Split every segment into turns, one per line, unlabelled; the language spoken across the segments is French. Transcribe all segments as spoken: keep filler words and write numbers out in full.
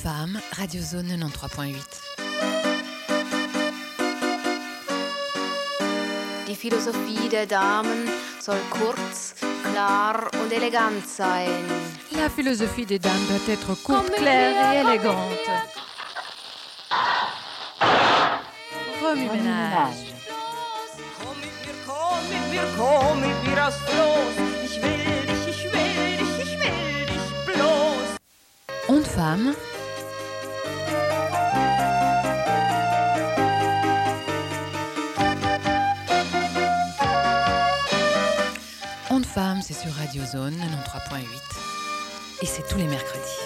Femme, Radio Zone neunentre point huit.
Die Philosophie der Damen soll kurz, klar und elegant sein.
La philosophie des dames doit être courte, claire et élégante. Remue-ménage.
Komm mit mir, komm mit mir, komm mit mir aufs Floß. Ich will dich, ich will dich, ich will dich bloß.
Onde Femme. Onde Femme, c'est sur Radio Zone neunentre point huit et c'est tous les mercredis.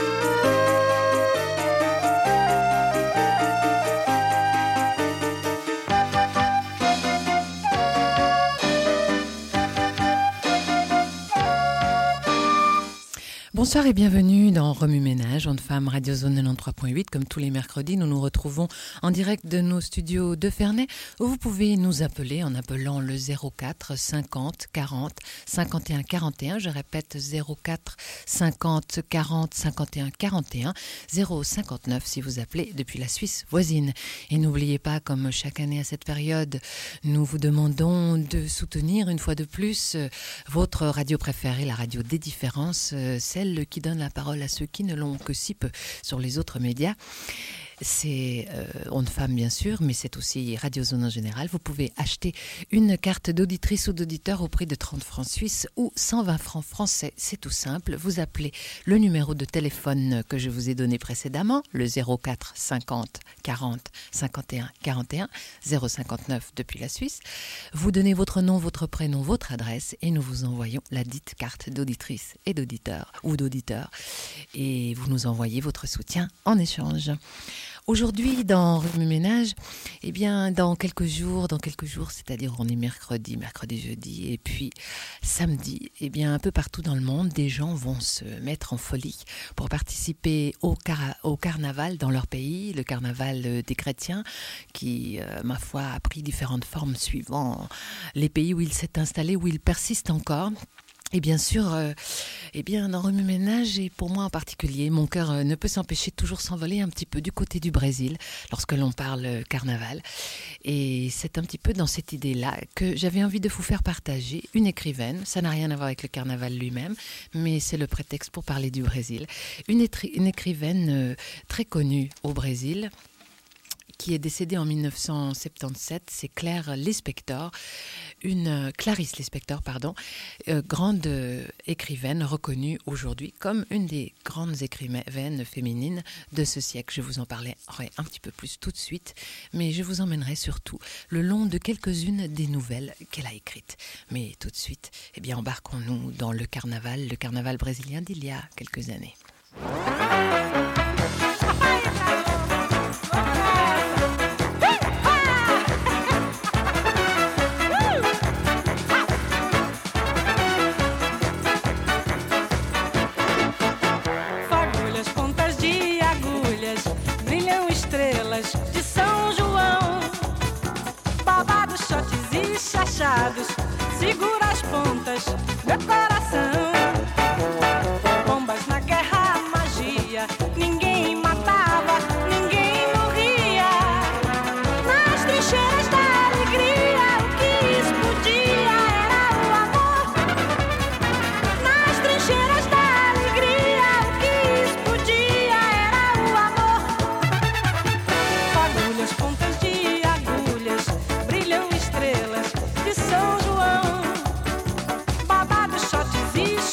Bonsoir et bienvenue dans Remue-Ménage, Onde Femme, Radio Zone neunentre point huit. Comme tous les mercredis, nous nous retrouvons en direct de nos studios de Ferney, où vous pouvez nous appeler en appelant le zéro quatre cinquante quarante cinquante et un quarante et un. Je répète, zéro quatre cinquante quarante cinquante et un quarante et un, zéro cinquante-neuf si vous appelez depuis la Suisse voisine. Et n'oubliez pas, comme chaque année à cette période, nous vous demandons de soutenir une fois de plus votre radio préférée, la radio des différences, celle qui donne la parole à ceux qui ne l'ont que si peu sur les autres médias. C'est euh, Onde Femme bien sûr, mais c'est aussi Radio Zone en général. Vous pouvez acheter une carte d'auditrice ou d'auditeur au prix de trente francs suisses ou cent vingt francs français. C'est tout simple. Vous appelez le numéro de téléphone que je vous ai donné précédemment, le zéro quatre cinquante quarante cinquante et un quarante et un, zéro cinquante-neuf depuis la Suisse. Vous donnez votre nom, votre prénom, votre adresse et nous vous envoyons la dite carte d'auditrice et d'auditeur ou d'auditeur. Et vous nous envoyez votre soutien en échange. Aujourd'hui, dans Remue-Ménage, eh bien, dans quelques jours, dans quelques jours, c'est-à-dire on est mercredi, mercredi, jeudi, et puis samedi, eh bien, un peu partout dans le monde, des gens vont se mettre en folie pour participer au, car- au carnaval dans leur pays, le carnaval des chrétiens, qui, euh, ma foi, a pris différentes formes suivant les pays où il s'est installé, où il persiste encore. Et bien sûr, euh, eh bien, dans Remue-Ménage, et pour moi en particulier, mon cœur euh, ne peut s'empêcher de toujours s'envoler un petit peu du côté du Brésil lorsque l'on parle euh, carnaval. Et c'est un petit peu dans cette idée-là que j'avais envie de vous faire partager une écrivaine. Ça n'a rien à voir avec le carnaval lui-même, mais c'est le prétexte pour parler du Brésil. Une, étri- une écrivaine euh, très connue au Brésil, qui est décédée en dix-neuf cent soixante-dix-sept, c'est Claire Lispector, une euh, Clarice Lispector, pardon, euh, grande euh, écrivaine reconnue aujourd'hui comme une des grandes écrivaines féminines de ce siècle. Je vous en parlerai un petit peu plus tout de suite, mais je vous emmènerai surtout le long de quelques-unes des nouvelles qu'elle a écrites. Mais tout de suite, eh bien, embarquons-nous dans le carnaval, le carnaval brésilien d'il y a quelques années.
De São João, babados, shots e chachados, segura as pontas, meu coração. Bombas na guerra, magia, ninguém matava, ninguém morria. Nas trincheiras da alegria, o que explodia era o amor. Nas trincheiras da alegria, o que explodia era o amor. Fagulhas, pontas de agulhas, brilham estrelas de São João. Babados, shots e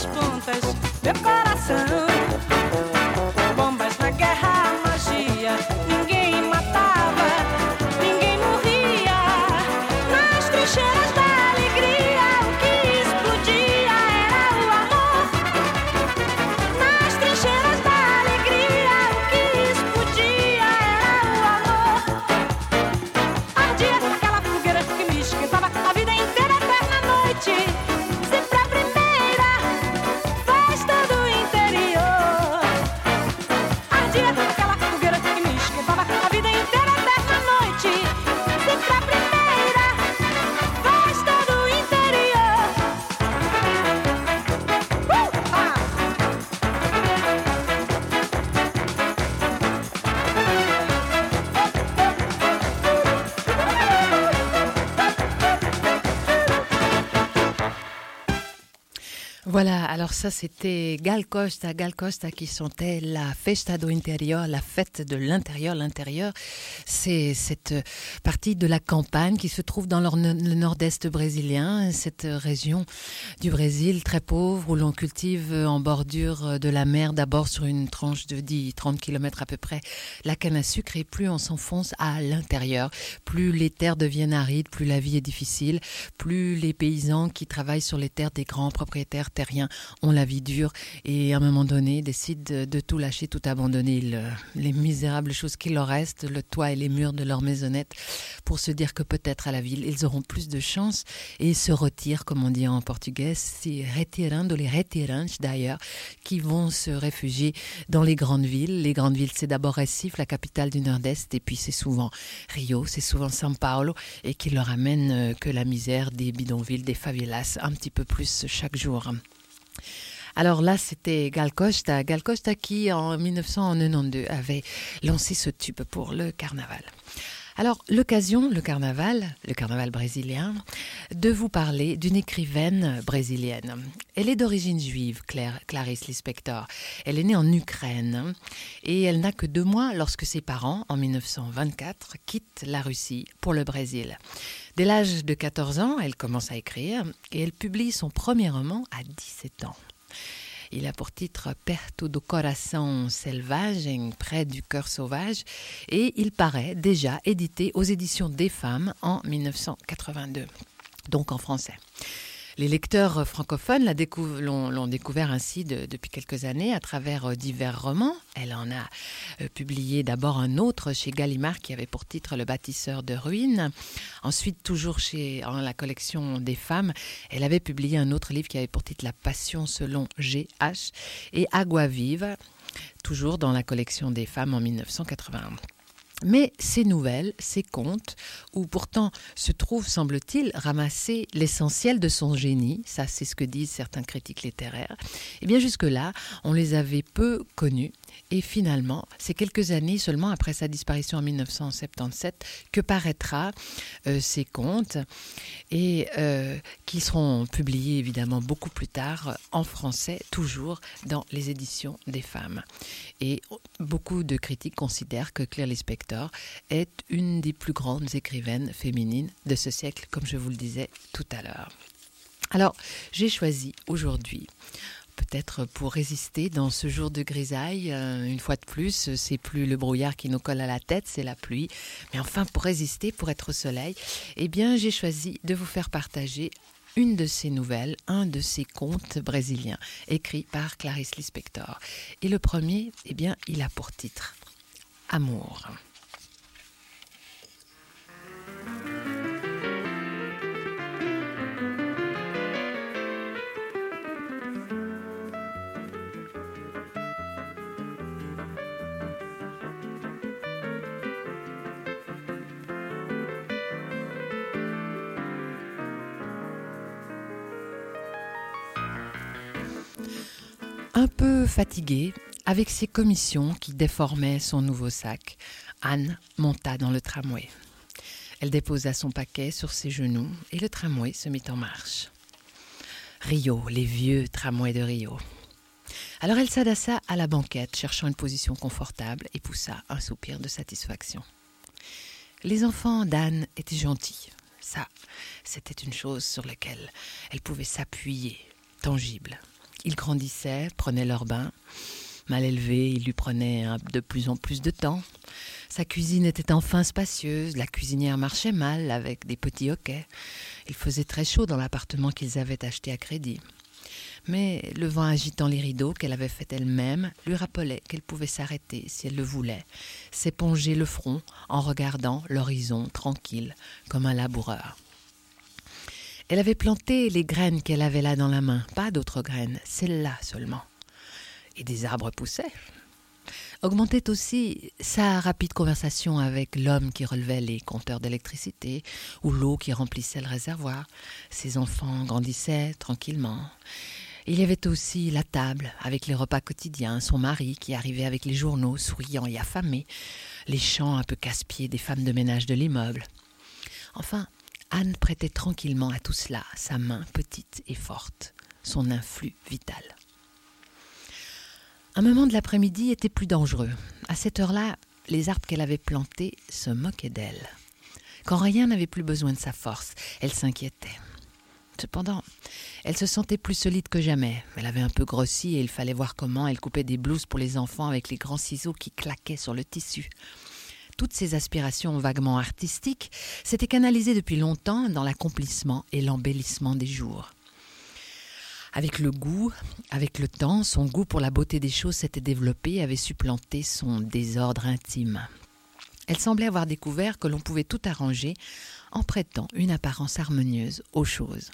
nas pontas, meu coração. Bombas na guerra, magia, ninguém matava, ninguém morria. Nas trincheiras da alegria, o que explodia era o amor. Nas trincheiras da alegria, o que explodia era o amor. Ardia aquela fogueira que me esquentava a vida inteira, eterna noite. Sempre a primeira festa do interior. Ardia aquela fogueira que me esquentava a vida inteira, eterna noite. Sempre a primeira festa do interior. Uh! Ah!
Voilà, alors ça c'était Gal Costa, Gal Costa qui chantait la Festa do Interior, la fête de l'intérieur. L'intérieur, c'est cette partie de la campagne qui se trouve dans le nord-est brésilien, cette région du Brésil très pauvre où l'on cultive en bordure de la mer, d'abord sur une tranche de dix à trente kilomètres à peu près, la canne à sucre, et plus on s'enfonce à l'intérieur, plus les terres deviennent arides, plus la vie est difficile, plus les paysans qui travaillent sur les terres des grands propriétaires terriens ont la vie dure et à un moment donné décident de, de tout lâcher, tout abandonner, le, les misérables choses qui leur restent, le toit et les murs de leur maisonnette, pour se dire que peut-être à la ville ils auront plus de chance et se retirent, comme on dit en portugais, se retirando, les retirantes d'ailleurs, qui vont se réfugier dans les grandes villes. Les grandes villes, c'est d'abord Recife, la capitale du Nord-Est, et puis c'est souvent Rio, c'est souvent São Paulo, et qui leur amène que la misère des bidonvilles, des favelas, un petit peu plus chaque jour. Alors là, c'était Gal Costa, Gal Costa qui, en dix-neuf cent quatre-vingt-douze, avait lancé ce tube pour le carnaval. Alors, l'occasion, le carnaval, le carnaval brésilien, de vous parler d'une écrivaine brésilienne. Elle est d'origine juive, Claire, Clarice Lispector. Elle est née en Ukraine et elle n'a que deux mois lorsque ses parents, en dix-neuf cent vingt-quatre, quittent la Russie pour le Brésil. Dès l'âge de quatorze ans, elle commence à écrire et elle publie son premier roman à dix-sept ans. Il a pour titre Perto do Coração Selvagem, près du cœur sauvage, et il paraît déjà édité aux éditions des Femmes en dix-neuf cent quatre-vingt-deux, donc en français. Les lecteurs francophones la découv- l'ont, l'ont découvert ainsi de, depuis quelques années à travers euh, divers romans. Elle en a euh, publié d'abord un autre chez Gallimard qui avait pour titre Le bâtisseur de ruines. Ensuite, toujours chez en la collection des Femmes, elle avait publié un autre livre qui avait pour titre La Passion selon G H et Água Viva, toujours dans la collection des Femmes en dix-neuf cent quatre-vingt-un. Mais ces nouvelles, ces contes, où pourtant se trouve, semble-t-il, ramassé l'essentiel de son génie, ça c'est ce que disent certains critiques littéraires, et bien jusque-là, on les avait peu connus. Et finalement, c'est quelques années seulement après sa disparition en dix-neuf cent soixante-dix-sept que paraîtra euh, ces contes et euh, qui seront publiés évidemment beaucoup plus tard en français, toujours dans les éditions des Femmes. Et beaucoup de critiques considèrent que Claire Lispector est une des plus grandes écrivaines féminines de ce siècle, comme je vous le disais tout à l'heure. Alors, j'ai choisi aujourd'hui, peut-être pour résister dans ce jour de grisaille, euh, une fois de plus, c'est plus le brouillard qui nous colle à la tête, c'est la pluie. Mais enfin, pour résister, pour être au soleil, eh bien, j'ai choisi de vous faire partager une de ces nouvelles, un de ces contes brésiliens, écrits par Clarice Lispector. Et le premier, eh bien, il a pour titre « Amour ». Un peu fatiguée, avec ses commissions qui déformaient son nouveau sac, Anne monta dans le tramway. Elle déposa son paquet sur ses genoux et le tramway se mit en marche. Rio, les vieux tramways de Rio. Alors elle s'adassa à la banquette, cherchant une position confortable et poussa un soupir de satisfaction. Les enfants d'Anne étaient gentils. Ça, c'était une chose sur laquelle elle pouvait s'appuyer, tangible. Ils grandissaient, prenaient leur bain. Mal élevé, il lui prenait de plus en plus de temps. Sa cuisine était enfin spacieuse, la cuisinière marchait mal avec des petits hoquets. Il faisait très chaud dans l'appartement qu'ils avaient acheté à crédit. Mais le vent agitant les rideaux qu'elle avait fait elle-même lui rappelait qu'elle pouvait s'arrêter si elle le voulait, s'éponger le front en regardant l'horizon tranquille comme un laboureur. Elle avait planté les graines qu'elle avait là dans la main, pas d'autres graines, celles-là seulement. Et des arbres poussaient. Augmentait aussi sa rapide conversation avec l'homme qui relevait les compteurs d'électricité ou l'eau qui remplissait le réservoir. Ses enfants grandissaient tranquillement. Il y avait aussi la table avec les repas quotidiens, son mari qui arrivait avec les journaux, souriant et affamé, les chants un peu casse-pieds des femmes de ménage de l'immeuble. Enfin, Anne prêtait tranquillement à tout cela sa main petite et forte, son influx vital. Un moment de l'après-midi était plus dangereux. À cette heure-là, les arbres qu'elle avait plantés se moquaient d'elle. Quand rien n'avait plus besoin de sa force, elle s'inquiétait. Cependant, elle se sentait plus solide que jamais. Elle avait un peu grossi et il fallait voir comment elle coupait des blouses pour les enfants avec les grands ciseaux qui claquaient sur le tissu. Toutes ces aspirations vaguement artistiques s'étaient canalisées depuis longtemps dans l'accomplissement et l'embellissement des jours. Avec le goût, avec le temps, son goût pour la beauté des choses s'était développé et avait supplanté son désordre intime. Elle semblait avoir découvert que l'on pouvait tout arranger en prêtant une apparence harmonieuse aux choses.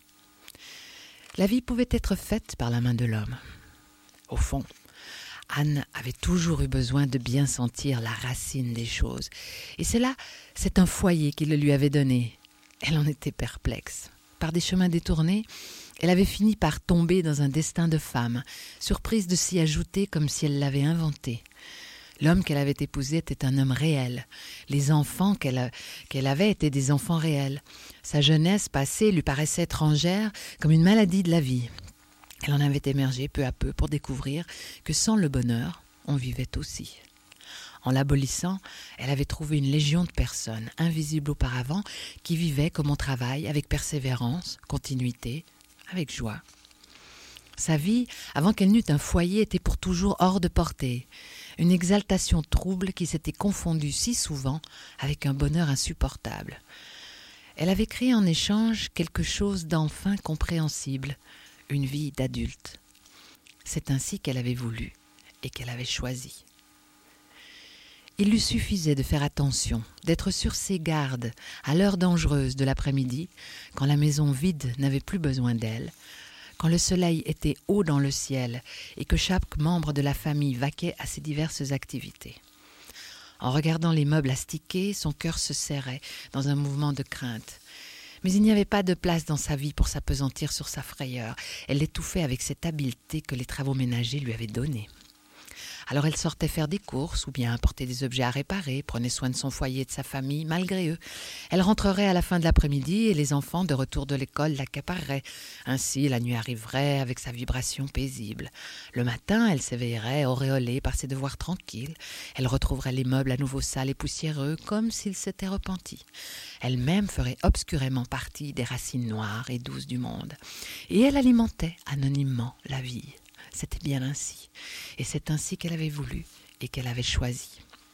La vie pouvait être faite par la main de l'homme. Au fond, Anne avait toujours eu besoin de bien sentir la racine des choses. Et cela, c'est un foyer qui le lui avait donné. Elle en était perplexe. Par des chemins détournés, elle avait fini par tomber dans un destin de femme, surprise de s'y ajouter comme si elle l'avait inventé. L'homme qu'elle avait épousé était un homme réel. Les enfants qu'elle, qu'elle avait étaient des enfants réels. Sa jeunesse passée lui paraissait étrangère comme une maladie de la vie. Elle en avait émergé peu à peu pour découvrir que sans le bonheur, on vivait aussi. En l'abolissant, elle avait trouvé une légion de personnes, invisibles auparavant, qui vivaient comme on travaille, avec persévérance, continuité, avec joie. Sa vie, avant qu'elle n'eût un foyer, était pour toujours hors de portée. Une exaltation trouble qui s'était confondue si souvent avec un bonheur insupportable. Elle avait créé en échange quelque chose d'enfin compréhensible, une vie d'adulte. C'est ainsi qu'elle avait voulu et qu'elle avait choisi. Il lui suffisait de faire attention, d'être sur ses gardes à l'heure dangereuse de l'après-midi, quand la maison vide n'avait plus besoin d'elle, quand le soleil était haut dans le ciel et que chaque membre de la famille vaquait à ses diverses activités. En regardant les meubles astiqués, son cœur se serrait dans un mouvement de crainte. Mais il n'y avait pas de place dans sa vie pour s'appesantir sur sa frayeur. Elle l'étouffait avec cette habileté que les travaux ménagers lui avaient donnée. Alors elle sortait faire des courses ou bien apporter des objets à réparer, prenait soin de son foyer et de sa famille, malgré eux. Elle rentrerait à la fin de l'après-midi et les enfants, de retour de l'école, l'accapareraient. Ainsi, la nuit arriverait avec sa vibration paisible. Le matin, elle s'éveillerait, auréolée par ses devoirs tranquilles. Elle retrouverait les meubles à nouveau sales et poussiéreux, comme s'ils s'étaient repentis. Elle-même ferait obscurément partie des racines noires et douces du monde. Et elle alimentait anonymement la vie. C'était bien ainsi, et c'est ainsi qu'elle avait voulu et qu'elle avait choisi.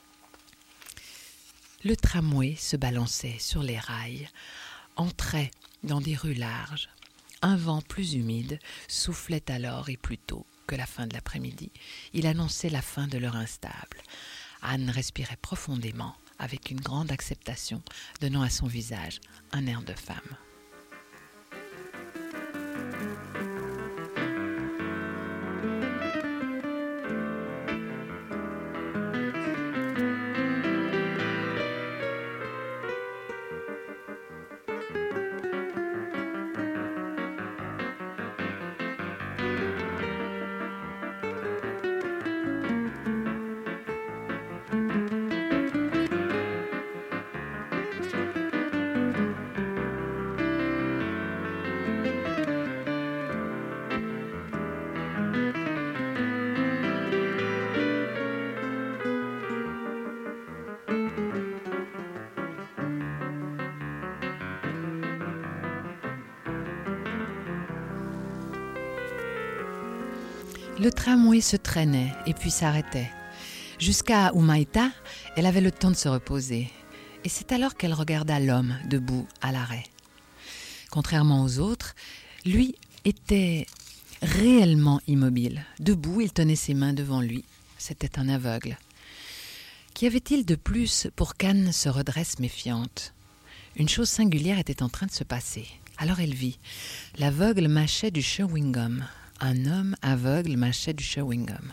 Le tramway se balançait sur les rails, entrait dans des rues larges. Un vent plus humide soufflait alors et plus tôt que la fin de l'après-midi. Il annonçait la fin de l'heure instable. Anne respirait profondément, avec une grande acceptation, donnant à son visage un air de femme. Le tramway se traînait et puis s'arrêtait. Jusqu'à Humaitá, elle avait le temps de se reposer. Et c'est alors qu'elle regarda l'homme debout à l'arrêt. Contrairement aux autres, lui était réellement immobile. Debout, il tenait ses mains devant lui. C'était un aveugle. Qu'y avait-il de plus pour qu'Anne se redresse méfiante ? Une chose singulière était en train de se passer. Alors elle vit. L'aveugle mâchait du chewing-gum. Un homme aveugle mâchait du chewing-gum.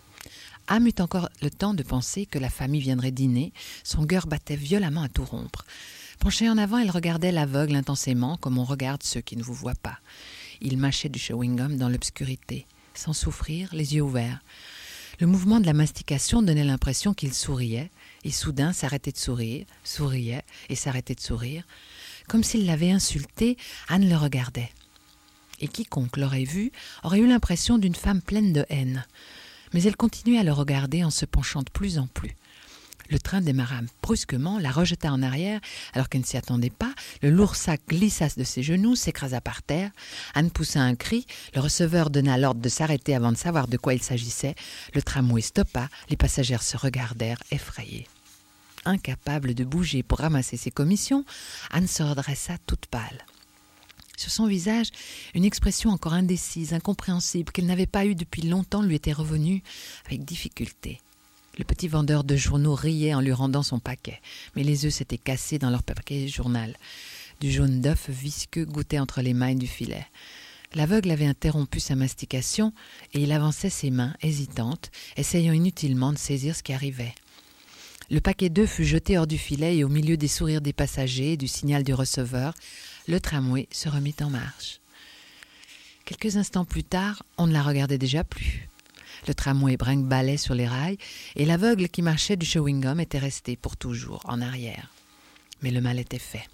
Anne eut encore le temps de penser que la famille viendrait dîner. Son cœur battait violemment à tout rompre. Penchée en avant, elle regardait l'aveugle intensément, comme on regarde ceux qui ne vous voient pas. Il mâchait du chewing-gum dans l'obscurité, sans souffrir, les yeux ouverts. Le mouvement de la mastication donnait l'impression qu'il souriait, et soudain s'arrêtait de sourire, souriait et s'arrêtait de sourire. Comme s'il l'avait insulté, Anne le regardait. Et quiconque l'aurait vu aurait eu l'impression d'une femme pleine de haine. Mais elle continuait à le regarder en se penchant de plus en plus. Le train démarra brusquement, la rejeta en arrière, alors qu'elle ne s'y attendait pas. Le lourd sac glissa de ses genoux, s'écrasa par terre. Anne poussa un cri. Le receveur donna l'ordre de s'arrêter avant de savoir de quoi il s'agissait. Le tramway stoppa. Les passagères se regardèrent effrayés. Incapable de bouger pour ramasser ses commissions, Anne se redressa toute pâle. Sur son visage, une expression encore indécise, incompréhensible, qu'elle n'avait pas eue depuis longtemps, lui était revenue avec difficulté. Le petit vendeur de journaux riait en lui rendant son paquet, mais les œufs s'étaient cassés dans leur paquet journal. Du jaune d'œuf visqueux goûtait entre les mailles du filet. L'aveugle avait interrompu sa mastication et il avançait ses mains, hésitantes, essayant inutilement de saisir ce qui arrivait. Le paquet d'œufs fut jeté hors du filet et au milieu des sourires des passagers et du signal du receveur, le tramway se remit en marche. Quelques instants plus tard, on ne la regardait déjà plus. Le tramway brinque-ballait sur les rails et l'aveugle qui marchait du chewing-gum était resté pour toujours en arrière. Mais le mal était fait.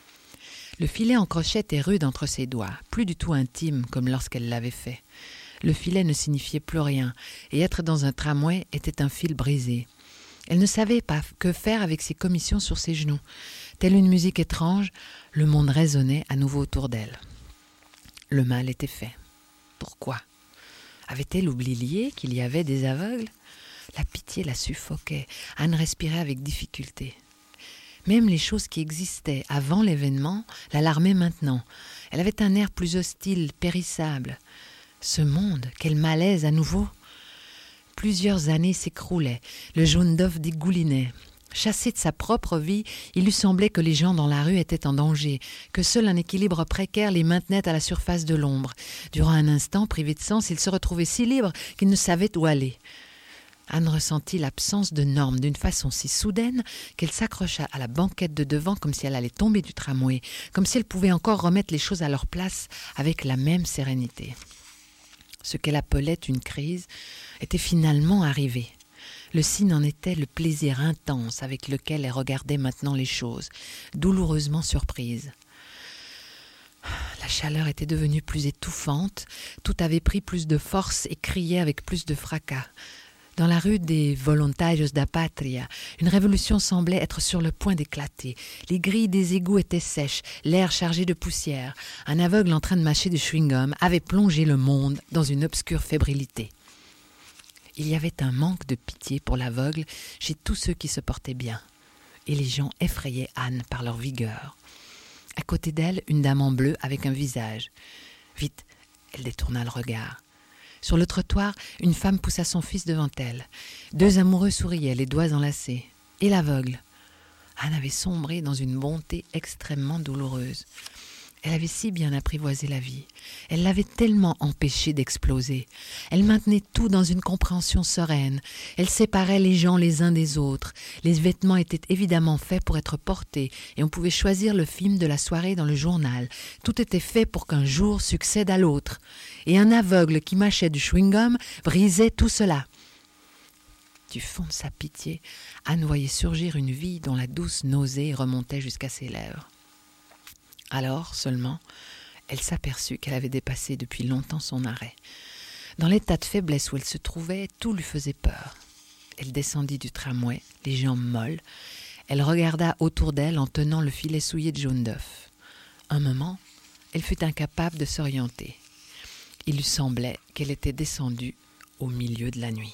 Le filet en crochet était rude entre ses doigts, plus du tout intime comme lorsqu'elle l'avait fait. Le filet ne signifiait plus rien et être dans un tramway était un fil brisé. Elle ne savait pas que faire avec ses commissions sur ses genoux. Telle une musique étrange, le monde résonnait à nouveau autour d'elle. Le mal était fait. Pourquoi ? Avait-elle oublié qu'il y avait des aveugles ? La pitié la suffoquait. Anne respirait avec difficulté. Même les choses qui existaient avant l'événement l'alarmaient maintenant. Elle avait un air plus hostile, périssable. Ce monde, quel malaise à nouveau ! Plusieurs années s'écroulaient. Le jaune d'œuf dégoulinait. Chassé de sa propre vie, il lui semblait que les gens dans la rue étaient en danger, que seul un équilibre précaire les maintenait à la surface de l'ombre. Durant un instant, privé de sens, il se retrouvait si libre qu'il ne savait où aller. Anne ressentit l'absence de normes d'une façon si soudaine qu'elle s'accrocha à la banquette de devant comme si elle allait tomber du tramway, comme si elle pouvait encore remettre les choses à leur place avec la même sérénité. Ce qu'elle appelait une crise était finalement arrivé. Le signe en était le plaisir intense avec lequel elle regardait maintenant les choses, douloureusement surprise. La chaleur était devenue plus étouffante, tout avait pris plus de force et criait avec plus de fracas. Dans la rue des Voluntarios da Patria, une révolution semblait être sur le point d'éclater. Les grilles des égouts étaient sèches, l'air chargé de poussière. Un aveugle en train de mâcher du chewing-gum avait plongé le monde dans une obscure fébrilité. Il y avait un manque de pitié pour l'aveugle chez tous ceux qui se portaient bien. Et les gens effrayaient Anne par leur vigueur. À côté d'elle, une dame en bleu avec un visage. Vite, elle détourna le regard. Sur le trottoir, une femme poussa son fils devant elle. Deux amoureux souriaient, les doigts enlacés. Et l'aveugle. Anne avait sombré dans une bonté extrêmement douloureuse. Elle avait si bien apprivoisé la vie. Elle l'avait tellement empêchée d'exploser. Elle maintenait tout dans une compréhension sereine. Elle séparait les gens les uns des autres. Les vêtements étaient évidemment faits pour être portés et on pouvait choisir le film de la soirée dans le journal. Tout était fait pour qu'un jour succède à l'autre. Et un aveugle qui mâchait du chewing-gum brisait tout cela. Du fond de sa pitié, Anne voyait surgir une vie dont la douce nausée remontait jusqu'à ses lèvres. Alors, seulement, elle s'aperçut qu'elle avait dépassé depuis longtemps son arrêt. Dans l'état de faiblesse où elle se trouvait, tout lui faisait peur. Elle descendit du tramway, les jambes molles. Elle regarda autour d'elle en tenant le filet souillé de jaune d'œuf. Un moment, elle fut incapable de s'orienter. Il lui semblait qu'elle était descendue au milieu de la nuit.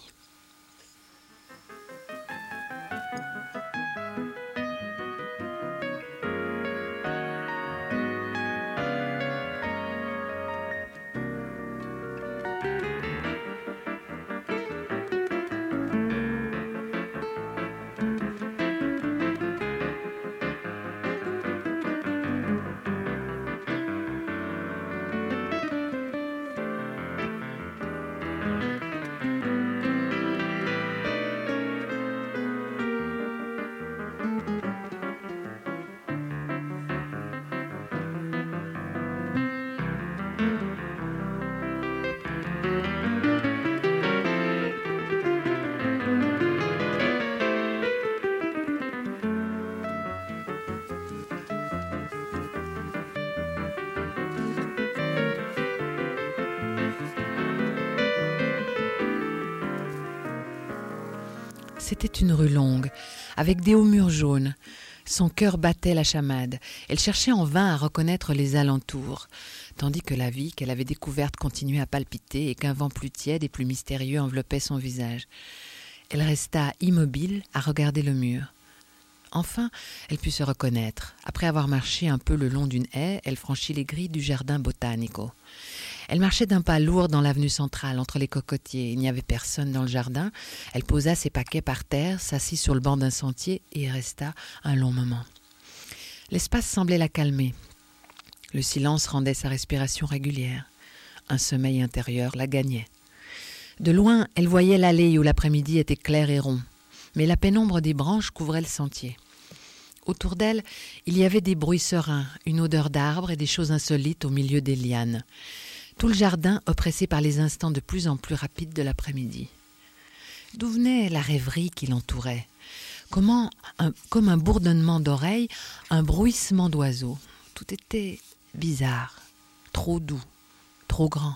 C'était une rue longue, avec des hauts murs jaunes. Son cœur battait la chamade. Elle cherchait en vain à reconnaître les alentours, tandis que la vie qu'elle avait découverte continuait à palpiter et qu'un vent plus tiède et plus mystérieux enveloppait son visage. Elle resta immobile à regarder le mur. Enfin, elle put se reconnaître. Après avoir marché un peu le long d'une haie, elle franchit les grilles du jardin botanico. Elle marchait d'un pas lourd dans l'avenue centrale, entre les cocotiers. Il n'y avait personne dans le jardin. Elle posa ses paquets par terre, s'assit sur le banc d'un sentier et resta un long moment. L'espace semblait la calmer. Le silence rendait sa respiration régulière. Un sommeil intérieur la gagnait. De loin, elle voyait l'allée où l'après-midi était clair et rond. Mais la pénombre des branches couvrait le sentier. Autour d'elle, il y avait des bruits sereins, une odeur d'arbres et des choses insolites au milieu des lianes. Tout le jardin oppressé par les instants de plus en plus rapides de l'après-midi. D'où venait la rêverie qui l'entourait ? Comment, un, comme un bourdonnement d'oreilles, un bruissement d'oiseaux. Tout était bizarre, trop doux, trop grand.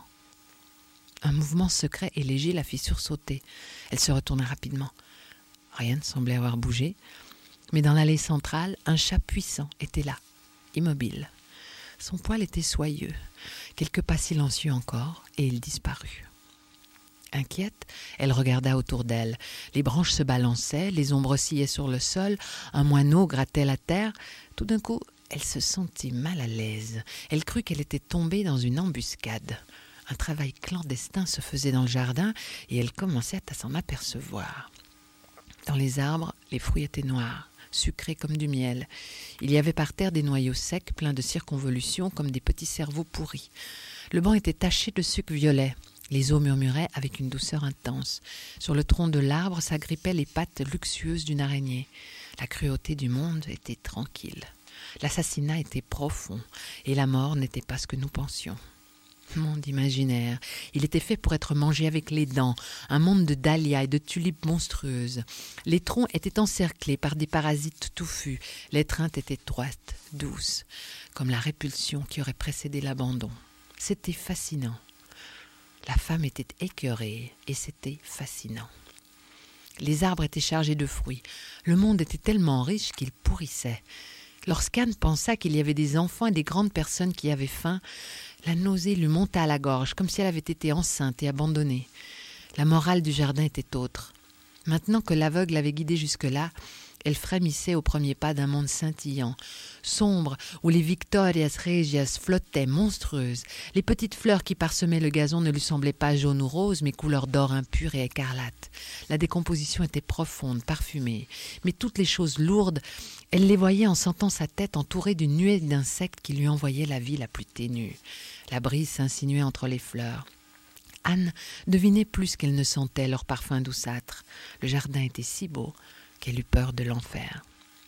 Un mouvement secret et léger la fit sursauter. Elle se retourna rapidement. Rien ne semblait avoir bougé, mais dans l'allée centrale, un chat puissant était là, immobile. Son poil était soyeux, quelques pas silencieux encore, et il disparut. Inquiète, elle regarda autour d'elle. Les branches se balançaient, les ombres oscillaient sur le sol, un moineau grattait la terre. Tout d'un coup, elle se sentit mal à l'aise. Elle crut qu'elle était tombée dans une embuscade. Un travail clandestin se faisait dans le jardin, et elle commençait à s'en apercevoir. Dans les arbres, les fruits étaient noirs, sucrés comme du miel. Il y avait par terre des noyaux secs, pleins de circonvolutions comme des petits cerveaux pourris. Le banc était taché de sucre violet. Les eaux murmuraient avec une douceur intense. Sur le tronc de l'arbre s'agrippaient les pattes luxueuses d'une araignée. La cruauté du monde était tranquille. L'assassinat était profond, et la mort n'était pas ce que nous pensions. Monde imaginaire, il était fait pour être mangé avec les dents, un monde de dahlias et de tulipes monstrueuses. Les troncs étaient encerclés par des parasites touffus, l'étreinte était droite, douce, comme la répulsion qui aurait précédé l'abandon. C'était fascinant. La femme était écœurée et c'était fascinant. Les arbres étaient chargés de fruits, le monde était tellement riche qu'il pourrissait. Lorsqu'Anne pensa qu'il y avait des enfants et des grandes personnes qui avaient faim, la nausée lui monta à la gorge, comme si elle avait été enceinte et abandonnée. La morale du jardin était autre. Maintenant que l'aveugle l'avait guidée jusque-là, elle frémissait au premier pas d'un monde scintillant, sombre, où les Victorias Regias flottaient monstrueuses. Les petites fleurs qui parsemaient le gazon ne lui semblaient pas jaunes ou roses, mais couleur d'or impur et écarlate. La décomposition était profonde, parfumée, mais toutes les choses lourdes, elle les voyait en sentant sa tête entourée d'une nuée d'insectes qui lui envoyaient la vie la plus ténue. La brise s'insinuait entre les fleurs. Anne devinait plus qu'elle ne sentait leur parfum douceâtre. Le jardin était si beau qu'elle eut peur de l'enfer.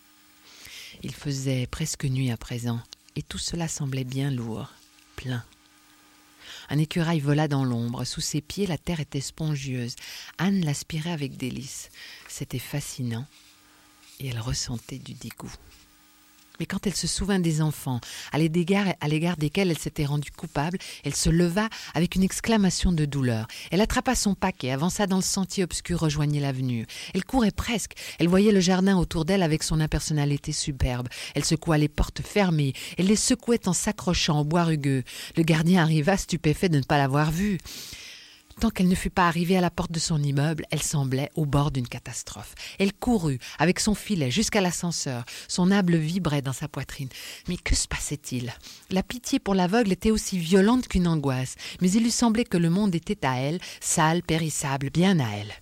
Il faisait presque nuit à présent, et tout cela semblait bien lourd, plein. Un écureuil vola dans l'ombre. Sous ses pieds, la terre était spongieuse. Anne l'aspirait avec délice. C'était fascinant, et elle ressentait du dégoût. Mais quand elle se souvint des enfants, à l'égard, à l'égard desquels elle s'était rendue coupable, elle se leva avec une exclamation de douleur. Elle attrapa son paquet, avança dans le sentier obscur, rejoignit l'avenue. Elle courait presque. Elle voyait le jardin autour d'elle avec son impersonnalité superbe. Elle secoua les portes fermées. Elle les secouait en s'accrochant au bois rugueux. Le gardien arriva, stupéfait de ne pas l'avoir vue. Tant qu'elle ne fut pas arrivée à la porte de son immeuble, elle semblait au bord d'une catastrophe. Elle courut avec son filet jusqu'à l'ascenseur. Son âme vibrait dans sa poitrine. Mais que se passait-il? La pitié pour l'aveugle était aussi violente qu'une angoisse, mais il lui semblait que le monde était à elle, sale, périssable, bien à elle.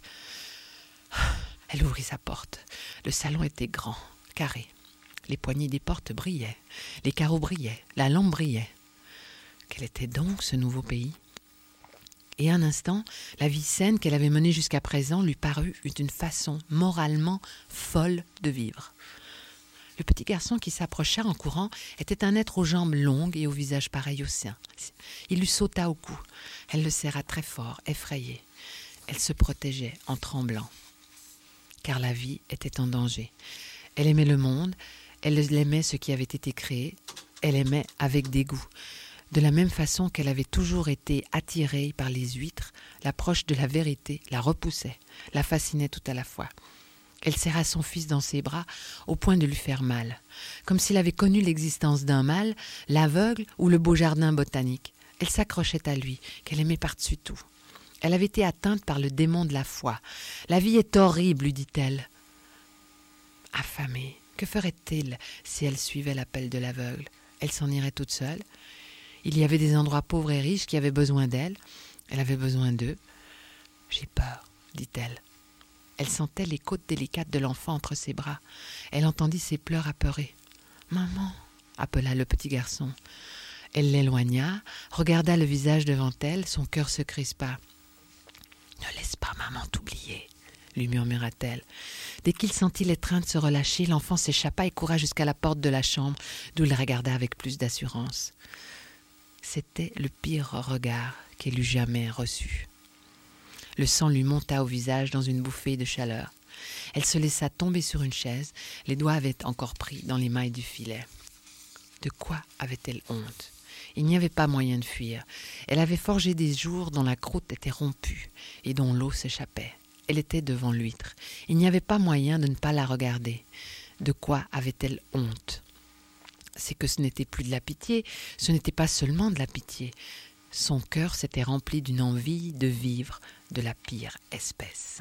Elle ouvrit sa porte. Le salon était grand, carré. Les poignées des portes brillaient, les carreaux brillaient, la lampe brillait. Quel était donc ce nouveau pays? Et un instant, la vie saine qu'elle avait menée jusqu'à présent lui parut d'une façon moralement folle de vivre. Le petit garçon qui s'approcha en courant était un être aux jambes longues et au visage pareil au sien. Il lui sauta au cou. Elle le serra très fort, effrayée. Elle se protégeait en tremblant, car la vie était en danger. Elle aimait le monde, elle aimait ce qui avait été créé, elle aimait avec dégoût. De la même façon qu'elle avait toujours été attirée par les huîtres, l'approche de la vérité la repoussait, la fascinait tout à la fois. Elle serra son fils dans ses bras au point de lui faire mal, comme s'il avait connu l'existence d'un mal, l'aveugle ou le beau jardin botanique. Elle s'accrochait à lui, qu'elle aimait par-dessus tout. Elle avait été atteinte par le démon de la foi. « La vie est horrible », lui dit-elle. Affamée, que ferait-elle si elle suivait l'appel de l'aveugle? Elle s'en irait toute seule. Il y avait des endroits pauvres et riches qui avaient besoin d'elle. Elle avait besoin d'eux. « J'ai peur », dit-elle. Elle sentait les côtes délicates de l'enfant entre ses bras. Elle entendit ses pleurs apeurés. « Maman !» appela le petit garçon. Elle l'éloigna, regarda le visage devant elle, son cœur se crispa. « Ne laisse pas maman t'oublier !» lui murmura-t-elle. Dès qu'il sentit l'étreinte se relâcher, l'enfant s'échappa et courut jusqu'à la porte de la chambre, d'où il regarda avec plus d'assurance. C'était le pire regard qu'elle eût jamais reçu. Le sang lui monta au visage dans une bouffée de chaleur. Elle se laissa tomber sur une chaise, les doigts avaient encore pris dans les mailles du filet. De quoi avait-elle honte? Il n'y avait pas moyen de fuir. Elle avait forgé des jours dont la croûte était rompue et dont l'eau s'échappait. Elle était devant l'huître. Il n'y avait pas moyen de ne pas la regarder. De quoi avait-elle honte? C'est que ce n'était plus de la pitié, ce n'était pas seulement de la pitié. Son cœur s'était rempli d'une envie de vivre de la pire espèce.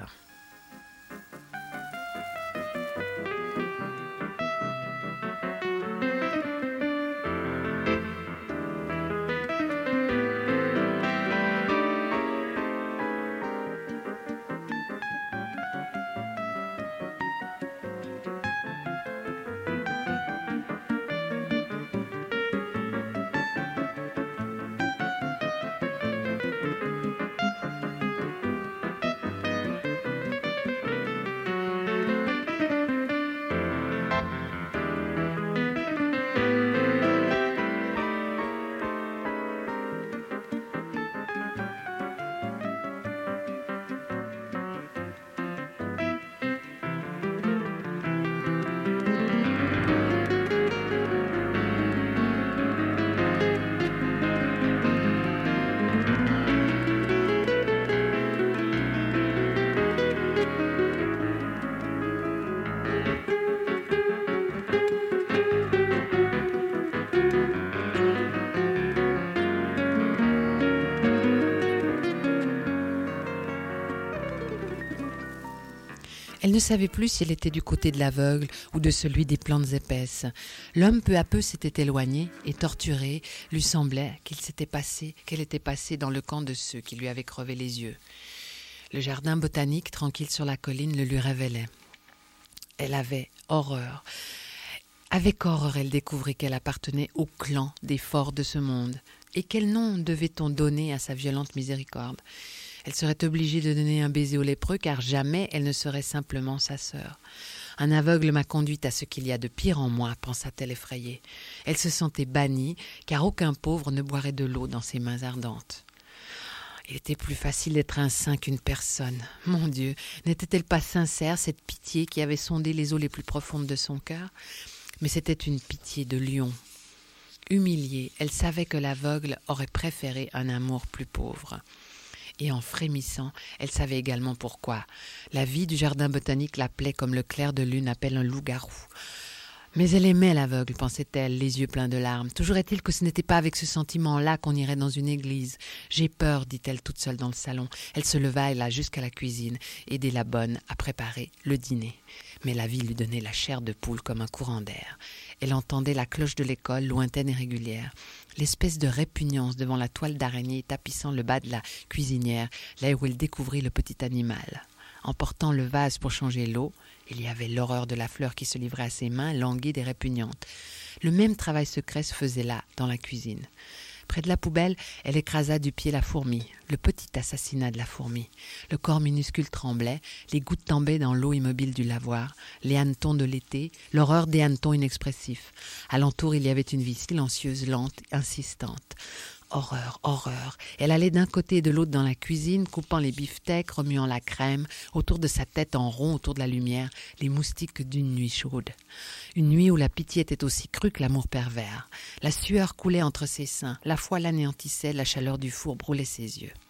Elle ne savait plus si elle était du côté de l'aveugle ou de celui des plantes épaisses. L'homme peu à peu s'était éloigné et torturé, lui semblait qu'il s'était passé, qu'elle était passée dans le camp de ceux qui lui avaient crevé les yeux. Le jardin botanique, tranquille sur la colline, le lui révélait. Elle avait horreur. Avec horreur, elle découvrit qu'elle appartenait au clan des forts de ce monde. Et quel nom devait-on donner à sa violente miséricorde? Elle serait obligée de donner un baiser au lépreux, car jamais elle ne serait simplement sa sœur. Un aveugle m'a conduite à ce qu'il y a de pire en moi, pensa-t-elle effrayée. Elle se sentait bannie, car aucun pauvre ne boirait de l'eau dans ses mains ardentes. Il était plus facile d'être un saint qu'une personne. Mon Dieu, n'était-elle pas sincère, cette pitié qui avait sondé les eaux les plus profondes de son cœur? Mais c'était une pitié de lion. Humiliée, elle savait que l'aveugle aurait préféré un amour plus pauvre. Et en frémissant, elle savait également pourquoi. La vie du jardin botanique l'appelait comme le clair de lune appelle un loup-garou. Mais elle aimait l'aveugle, pensait-elle, les yeux pleins de larmes. Toujours est-il que ce n'était pas avec ce sentiment-là qu'on irait dans une église. « J'ai peur », dit-elle toute seule dans le salon. Elle se leva et alla jusqu'à la cuisine, aider la bonne à préparer le dîner. Mais la vie lui donnait la chair de poule comme un courant d'air. Elle entendait la cloche de l'école, lointaine et régulière. L'espèce de répugnance devant la toile d'araignée tapissant le bas de la cuisinière, là où elle découvrit le petit animal. En portant le vase pour changer l'eau, il y avait l'horreur de la fleur qui se livrait à ses mains, languide et répugnante. Le même travail secret se faisait là, dans la cuisine. Près de la poubelle, elle écrasa du pied la fourmi, le petit assassinat de la fourmi. Le corps minuscule tremblait, les gouttes tombaient dans l'eau immobile du lavoir, les hannetons de l'été, l'horreur des hannetons inexpressifs. Alentour, il y avait une vie silencieuse, lente, insistante. Horreur, horreur. Elle allait d'un côté et de l'autre dans la cuisine, coupant les beefsteaks, remuant la crème, autour de sa tête en rond, autour de la lumière, les moustiques d'une nuit chaude. Une nuit où la pitié était aussi crue que l'amour pervers. La sueur coulait entre ses seins, la foi l'anéantissait, la chaleur du four brûlait ses yeux.